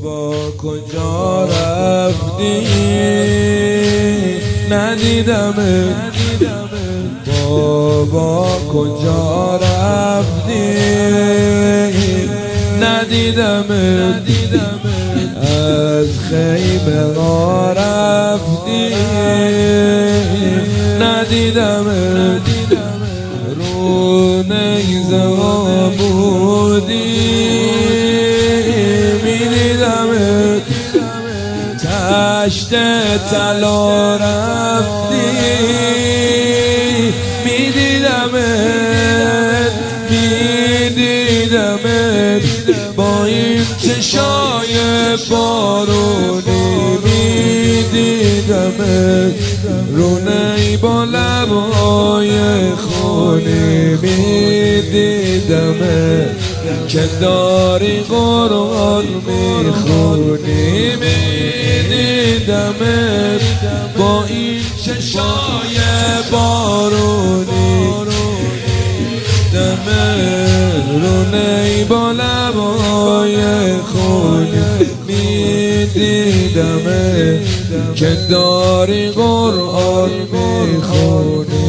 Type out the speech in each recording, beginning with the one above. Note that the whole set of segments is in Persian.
بابا کجا رفتی ندیدمت بابا کجا رفتی ندیدمت از خیمه ها رفتی ندیدمت رو نیزه ها بودی میدیدمت تشت طلا رفتی میدیدمت با این چشای بارونی میدیدمت رونه‌ای با لبهای خونی میدیدمت که داری قرآن میخونی میدیدمت با این چشای بارونی رونه‌ای با لبهای خونی میدیدمت که داری قرآن میخونی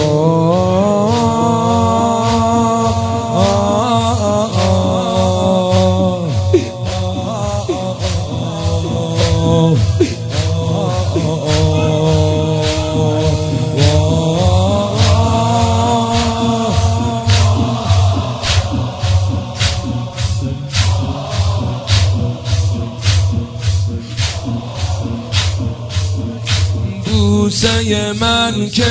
بوسه من که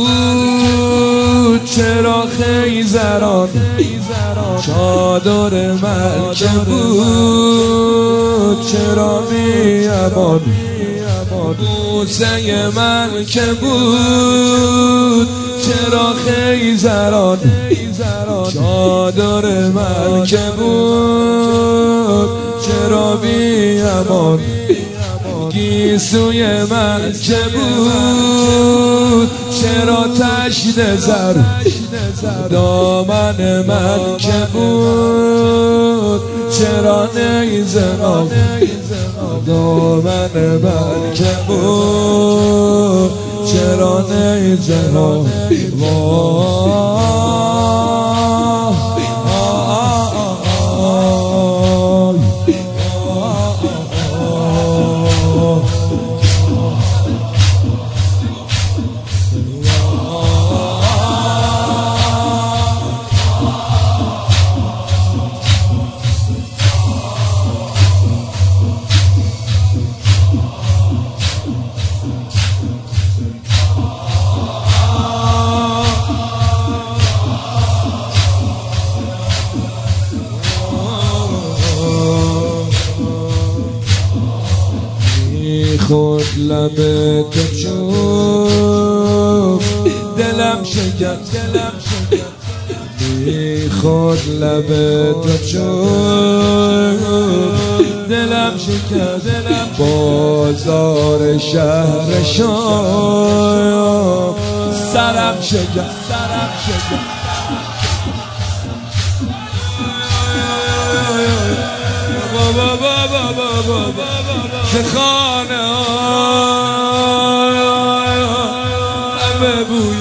بود چرا خیزران چادر من که بود چرا بیامان بوسه من که بود چرا خیزران چادر من که بود چرا بیامان گیسوی من که بود چرا تشت زر دامن من که بود چرا نیزه نام دامن من که بود چرا نیزه نام خود لب تو چوب دلم شکست خود لب تو چوب دلم شکست بازار شهر شام سرم شکست به خانه همه بوی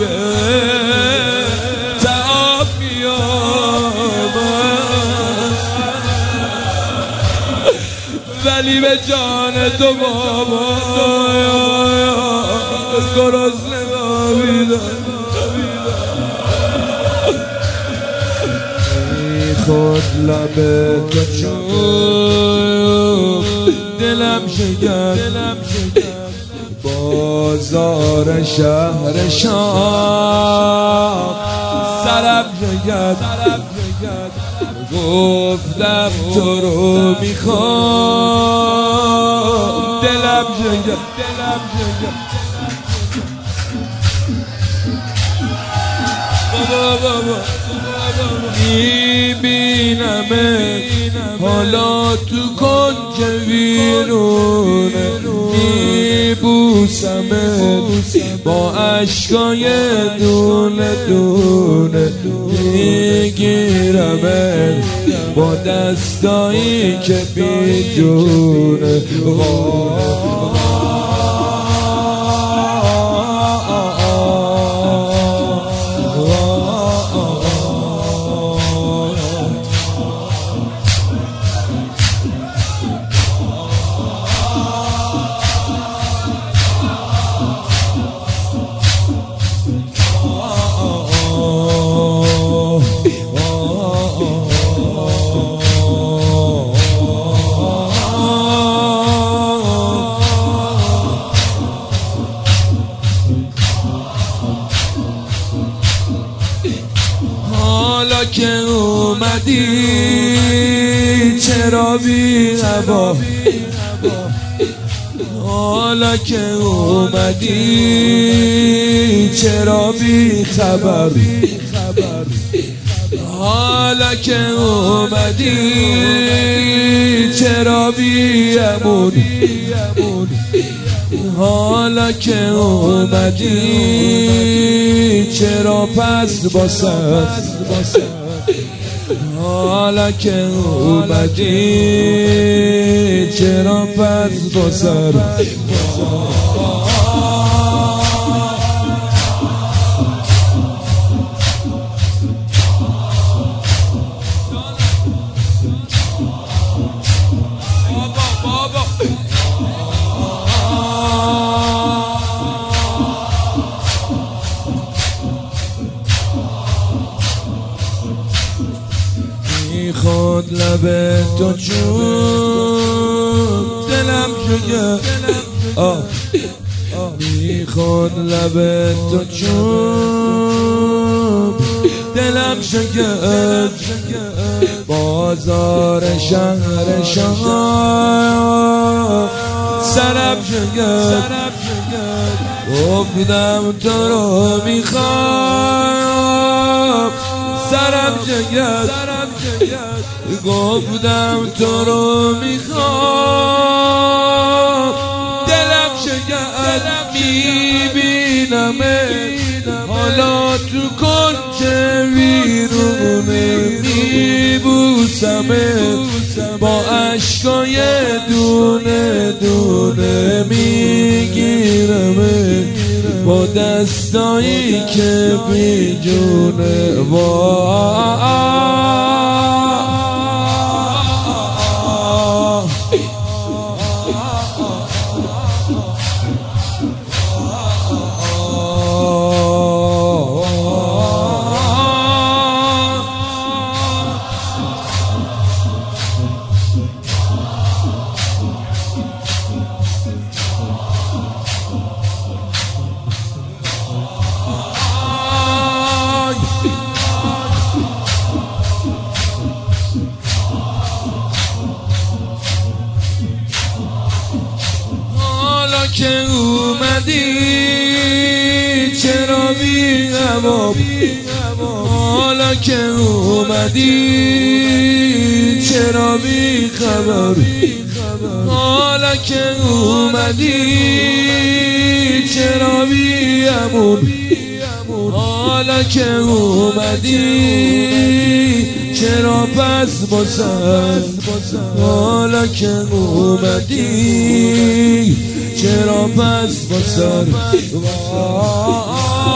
تعاب میامد ولی به جان تو بابا گرسنه نمیدم خود لب تو چوب دلم شکست بازار شهر شام سرم شکست گفتم تو رو میخوام دلم شکست بابا میبینمت حالا تو کنج ویرونه میبوسمت با عشقای دونه دونه میگیرمت با دستایی که بی جونه حالا که اومدی چرا بی هوا، حالا که اومدی چرا بی خبر، حالا که اومدی چرا بی امون، حالا که اومدی چرا پس باسم، حالا که اومدی چرا پس باسم. میخواد لب تو چون دلم شگه، میخواد لب تو چون دلم شگه، بازار شهر شما سرم شگه، گفتم تو رو میخوام سرم شگه، گفتم تو رو میخوام دلم شگرد، میبینمت حالا تو کنج ویرونه، میبوسمت با عشقای دونه دونه، میگیرمت با دستایی که بی جونه حالا که اومدی چرا بی هوا، حالا که اومدی چرا بی خبر، حالا که اومدی چرا بی امون، حالا که اومدی چرا پس باسم، حالا که اومدی چرا پس باسم.